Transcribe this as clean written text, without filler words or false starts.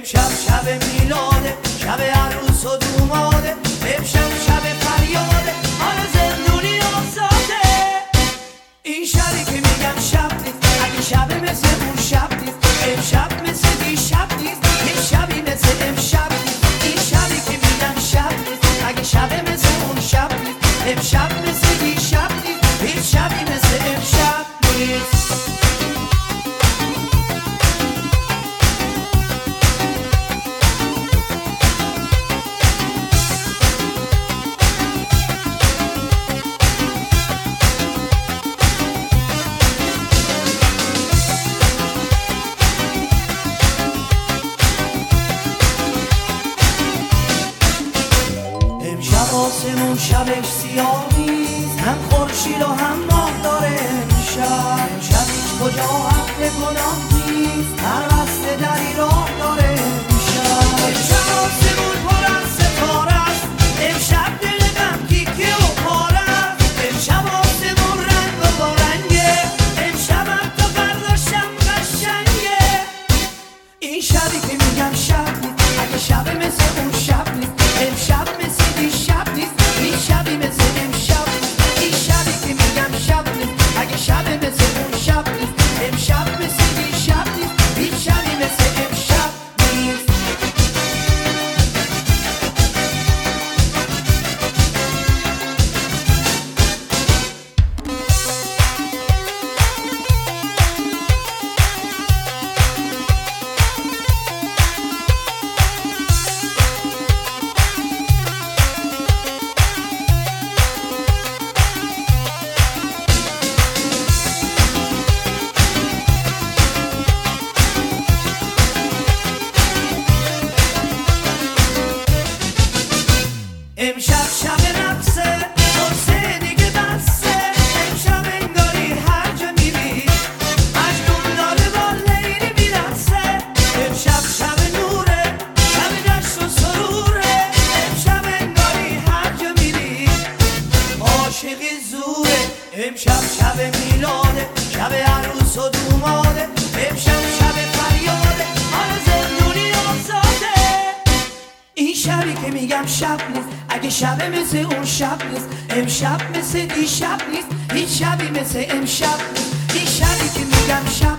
امشب شب میلاده، شب عروس و دوماده، امشب شب فریاده، آره زندونی آزاده. این شبی که میگم شب نیست، اگه شب مثل اون شب نیست، امشب مثل دیشب نیست، یه شبی مثل امشب نیست. این شبی که میگم شب نیست، اگه شب مثل اون شب نیست، امشب مثل دیشب نیست، هیچ شبی مثل امشب نیست. آسمون شبش سیاه نیست، هم خورشید و هم ماه داره امشب هیچ کجا حق گناه نیست، هر قصد دری راه داره امشب آسمون پر از ستاره است، امشب دل غم کیکه و پاره است، امشب آسمون رنگ و بارنگه، امشبم تا فردا شب قشنگه. این شبی که میگم شب نیست، اگه شب مثل اون شب نیست، امشب مثل دیشب نیست، این شبی مثل امشب نیست. این شبی که میگم شب نیست، اگه شب مثل اون شب نیست، امشب مثل دیشب نیست، این شبی مثل امشب نیست. امشب شب نفسه، قرصه دیگه بسته، امشب انگاری هر جا میری مجنون داره با لیلی میرسه. امشب شب نوره، شب جشن و سروره، امشب انگاری هر جا میری عاشقی زوره. امشب شب میلاده، شب عروس و دوماده، امشب شب فریاده، آره زندونی آزاده. این شبی که میگم شب نیست، اگه شب مثل اون شب نیست، امشب مثل دیشب نیست، هیچ شبی مثل امشب نیست. این شبی که میگم شب